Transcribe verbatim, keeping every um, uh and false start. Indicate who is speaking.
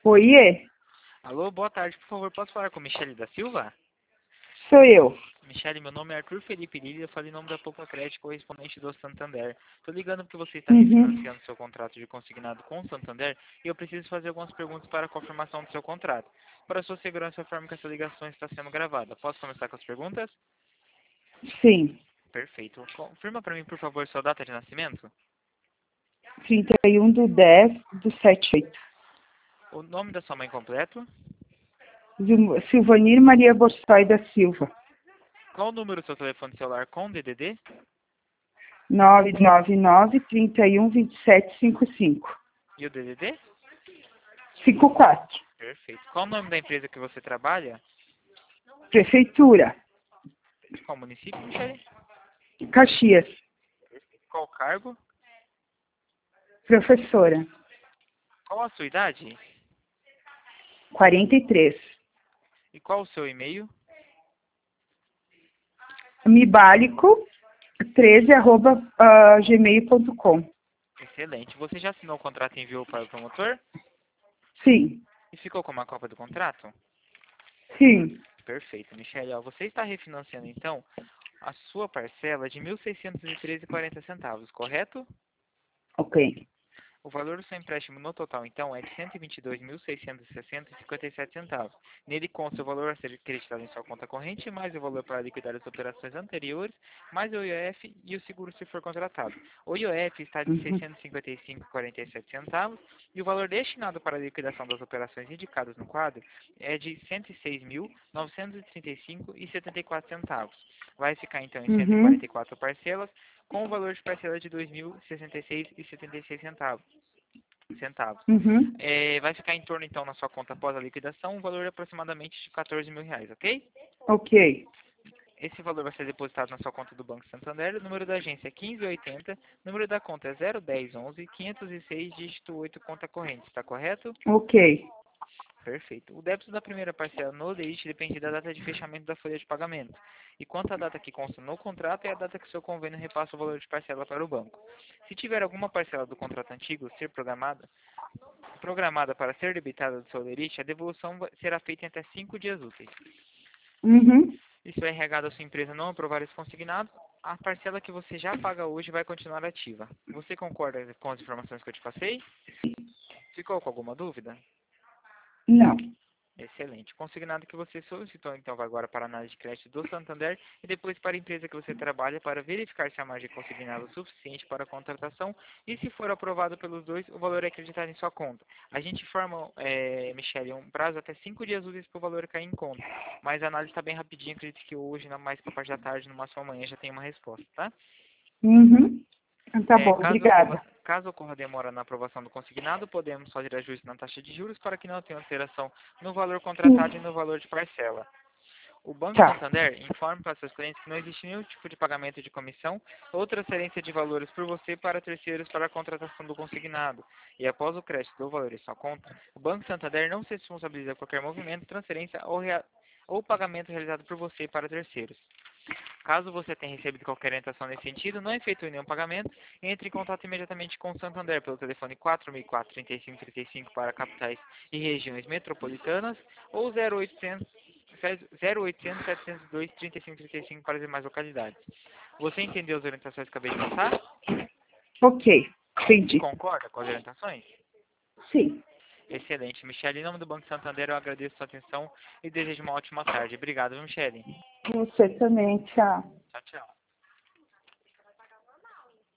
Speaker 1: Oiê,
Speaker 2: Alô, boa tarde, por favor, posso falar com Michele da Silva?
Speaker 1: sou eu.
Speaker 2: Michele, meu nome é Arthur Felipe Lili, eu falo em nome da Poupa Crédito, correspondente do Santander. Estou ligando porque você está
Speaker 1: Uhum.
Speaker 2: refinanciando seu contrato de consignado com o Santander e eu preciso fazer algumas perguntas para a confirmação do seu contrato. Para sua segurança, eu informo que essa ligação está sendo gravada. Posso começar com as perguntas?
Speaker 1: Sim,
Speaker 2: Perfeito. Confirma para mim, por favor, sua data de nascimento,
Speaker 1: trinta e um do dez do setenta e oito.
Speaker 2: o nome da sua mãe completo,
Speaker 1: Sil- Silvanir Maria Borsoi da Silva.
Speaker 2: qual o número do seu telefone celular com D D D
Speaker 1: nove nove nove, trinta e um, vinte e sete, cinquenta e cinco.
Speaker 2: e o D D D?
Speaker 1: cinquenta e quatro.
Speaker 2: Perfeito. Qual o nome da empresa que você trabalha?
Speaker 1: Prefeitura,
Speaker 2: Qual município, Michele?
Speaker 1: Caxias,
Speaker 2: Qual o cargo?
Speaker 1: professora,
Speaker 2: Qual a sua idade?
Speaker 1: quarenta e três.
Speaker 2: E qual o seu e-mail?
Speaker 1: Mibálico, treze, arroba, ah, gmail ponto com.
Speaker 2: Excelente. Você já assinou o contrato e enviou para o promotor?
Speaker 1: Sim,
Speaker 2: E ficou com uma cópia do contrato?
Speaker 1: sim,
Speaker 2: Perfeito, Michele. Ó, você está refinanciando, então, a sua parcela de mil seiscentos e treze e quarenta centavos, correto?
Speaker 1: ok.
Speaker 2: O valor do seu empréstimo no total, então, é de cento e vinte e dois mil seiscentos e sessenta e cinquenta e sete centavos. Nele consta o valor a ser creditado em sua conta corrente, mais o valor para liquidar as operações anteriores, mais o I O F e o seguro se for contratado. O I O F está de
Speaker 1: Uhum.
Speaker 2: seiscentos e cinquenta e cinco vírgula quarenta e sete centavos e o valor destinado para a liquidação das operações indicadas no quadro é de cento e seis mil novecentos e trinta e cinco vírgula setenta e quatro centavos. Vai ficar, então, em cento e quarenta
Speaker 1: Uhum.
Speaker 2: e quatro parcelas, com o valor de parcela de dois mil e sessenta e seis vírgula setenta e seis centavos. centavos.
Speaker 1: Uhum.
Speaker 2: É, vai ficar em torno, então, na sua conta após a liquidação, um valor aproximadamente de quatorze mil reais, ok?
Speaker 1: Ok.
Speaker 2: Esse valor vai ser depositado na sua conta do Banco Santander, o número da agência é quinze oitenta, número da conta é zero dez onze, quinhentos e seis, dígito oito, conta corrente, está correto?
Speaker 1: Ok.
Speaker 2: Perfeito. O débito da primeira parcela no D I T depende da data de fechamento da folha de pagamento. E quanto à data que consta no contrato é a data que o seu convênio repassa o valor de parcela para o banco. Se tiver alguma parcela do contrato antigo ser programada, programada para ser debitada do seu lerite, a devolução vai- será feita em até cinco dias úteis.
Speaker 1: Uhum.
Speaker 2: E se o R H da sua empresa não aprovar esse consignado, a parcela que você já paga hoje vai continuar ativa. Você concorda com as informações que eu te passei? Ficou com alguma dúvida?
Speaker 1: Não.
Speaker 2: Excelente. Consignado que você solicitou, então, vai agora para a análise de crédito do Santander e depois para a empresa que você trabalha para verificar se a margem consignada é suficiente para a contratação e, se for aprovado pelos dois, o valor é acreditado em sua conta. A gente informa, é, Michele, um prazo até cinco dias úteis para o valor cair em conta, mas a análise está bem rapidinho, acredito que hoje, na mais para a parte da tarde, no máximo amanhã, já tem uma resposta, tá?
Speaker 1: Uhum. Tá
Speaker 2: É,
Speaker 1: bom,
Speaker 2: caso ocorra,
Speaker 1: obrigada.
Speaker 2: caso ocorra demora na aprovação do consignado, podemos fazer ajuste na taxa de juros para que não tenha alteração no valor contratado e
Speaker 1: Sim.
Speaker 2: no valor de parcela. O Banco
Speaker 1: Tá.
Speaker 2: Santander informa para seus clientes que não existe nenhum tipo de pagamento de comissão ou transferência de valores por você para terceiros para a contratação do consignado. E após o crédito do valor em sua conta, o Banco Santander não se responsabiliza por qualquer movimento, transferência ou, rea- ou pagamento realizado por você para terceiros. Caso você tenha recebido qualquer orientação nesse sentido, não efetue nenhum pagamento, entre em contato imediatamente com o Santander pelo telefone quatro mil e quatro, trinta e cinco trinta e cinco para capitais e regiões metropolitanas ou zero oitocentos, zero oitocentos, setecentos e dois, trinta e cinco trinta e cinco para as demais localidades. Você entendeu as orientações que acabei de passar?
Speaker 1: Ok.
Speaker 2: E
Speaker 1: Entendi.
Speaker 2: concorda com as orientações?
Speaker 1: Sim.
Speaker 2: Excelente, Michele. Em nome do Banco Santander, eu agradeço a sua atenção e desejo uma ótima tarde. Obrigado, Michele.
Speaker 1: Você também. Tchau.
Speaker 2: Tchau, tchau.